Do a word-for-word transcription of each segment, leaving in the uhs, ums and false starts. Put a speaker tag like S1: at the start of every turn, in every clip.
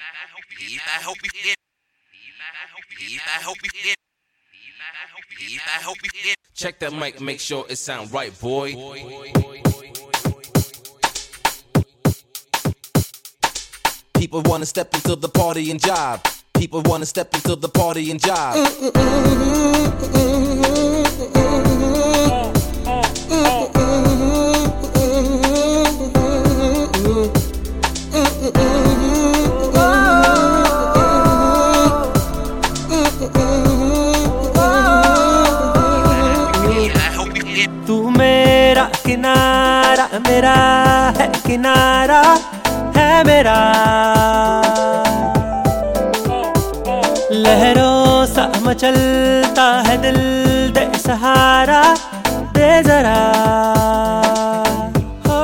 S1: I hope you get. I hope you get. I hope you get.
S2: Check that mic, make sure it sound right, boy. People wanna step into the party and jive. People wanna step into the party and jive.
S3: तू मेरा किनारा मेरा है किनारा है मेरा लहरों सा मचलता है दिल दे सहारा दे जरा हो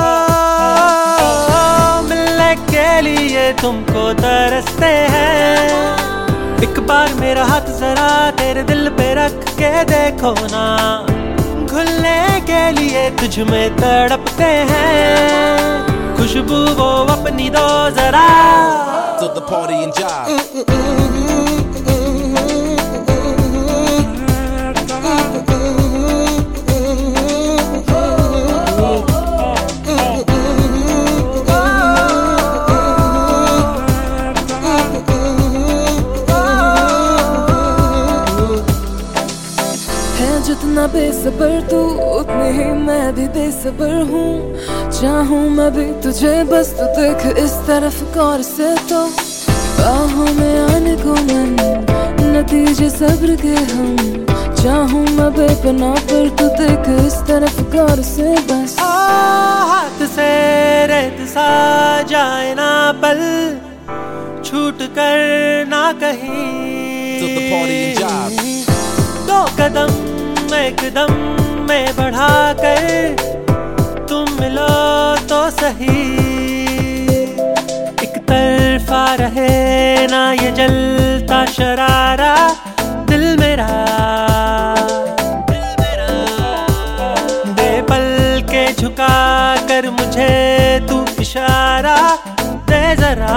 S3: मिलने के लिए तुमको तरसते हैं एक बार मेरा हाथ जरा तेरे दिल पे रख के देखो ना घुलने के लिए तुझ में तड़पते हैं खुशबू वो अपनी दो जरा
S2: To the party and jive.
S4: जितना बेसबर तू उतनी ही मैं भी बेसबर हूँ चाहूँ मैं भी तुझे बस तू देख इस तरफ गौर से तो बाहों में आने को मन नतीजे सब्र के हम चाहूँ मैं बेपनाह पर तू देख इस तरफ गौर से बस
S3: आ, हाथ से रेत सा जाए ना पल छूट कर ना कहीं
S2: To the party and jive.
S3: दो कदम एक दम में बढ़ा कर तुम मिलो तो सही एक तरफा रहे ना ये जलता शरारा दिल मेरा दे पल के झुका कर मुझे तू इशारा दे जरा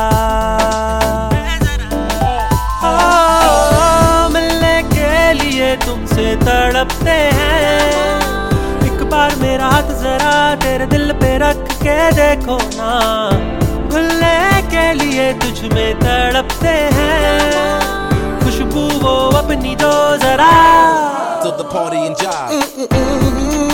S3: तुमसे तड़पते हैं एक बार मेरा हाथ जरा तेरे दिल पे रख के देखो ना घुलने के लिए तुझ में तड़पते हैं खुशबू वो अपनी दो जरा
S2: To the party and jive.